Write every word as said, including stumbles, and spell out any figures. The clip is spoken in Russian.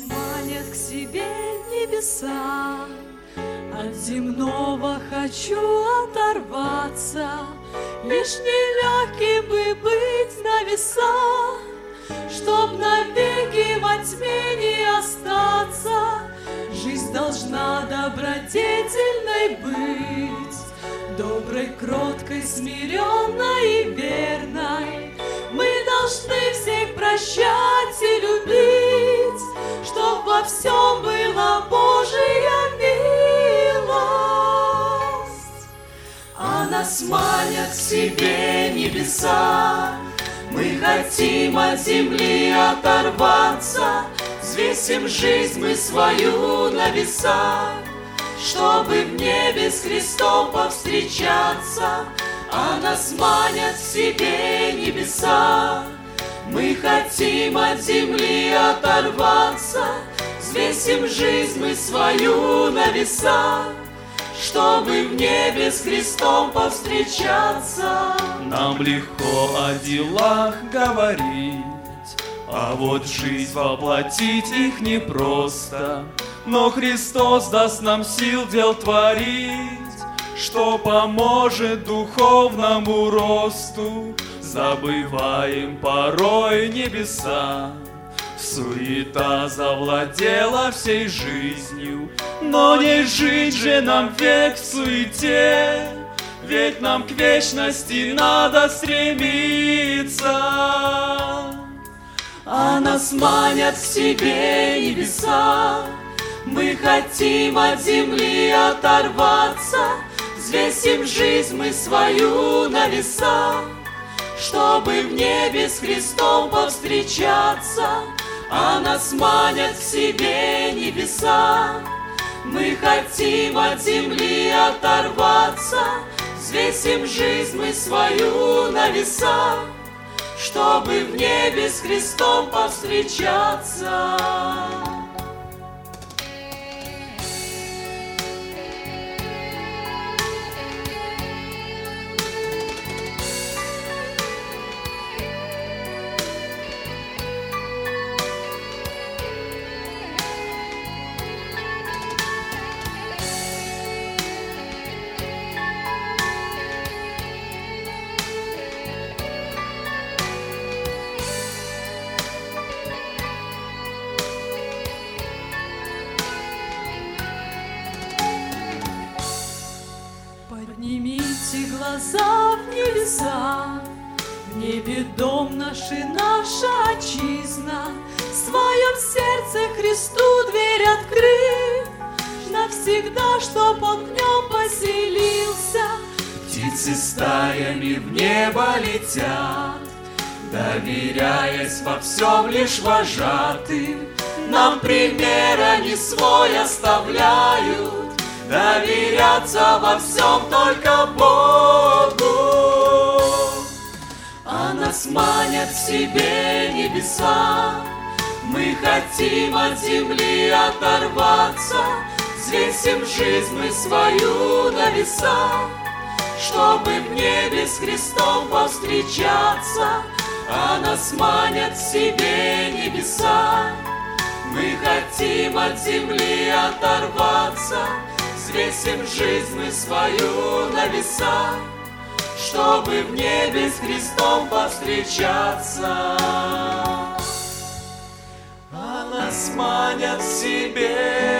манят к себе небеса, от земного хочу оторваться, лишь нелегким бы быть на весах, чтоб навеки во тьме не остаться. Жизнь должна добродетельной быть, доброй, кроткой, смиренной и верной. Мы должны всех прощать и любить, чтоб во всем была Божия милость. А нас манят к себе небеса, мы хотим от земли оторваться, взвесим жизнь мы свою на весах, чтобы в небе с Христом повстречаться. А нас манят к себе небеса, мы хотим от земли оторваться, взвесим жизнь мы свою на весах, чтобы в небе с Христом повстречаться. Нам легко о делах говорить, а вот жизнь воплотить их непросто. Но Христос даст нам сил дел творить, что поможет духовному росту. Забываем порой небеса, суета завладела всей жизнью, но не жить же нам век в суете, ведь нам к вечности надо стремиться. А нас манят к себе небеса, мы хотим от земли оторваться, взвесим жизнь мы свою на весах, чтобы в небе с Христом повстречаться. А нас манят к себе небеса, мы хотим от земли оторваться, взвесим жизнь мы свою на весах, чтобы в небе с Христом повстречаться. Поднимите глаза в небеса, в небе дом наш и наша отчизна. В своем сердце Христу дверь открыв, навсегда, чтоб Он в нем поселился. Птицы стаями в небо летят, доверяясь во всем лишь вожатым. Нам пример они свой оставляют, доверяться во всем только Богу. А нас манят к себе небеса, мы хотим от земли оторваться, взвесим жизнь мы свою на весах, чтобы в небе с Христом повстречаться. А нас манят к себе небеса, мы хотим от земли оторваться, взвесим жизнь мы свою на весах, чтобы в небе с Христом повстречаться. А нас манят к себе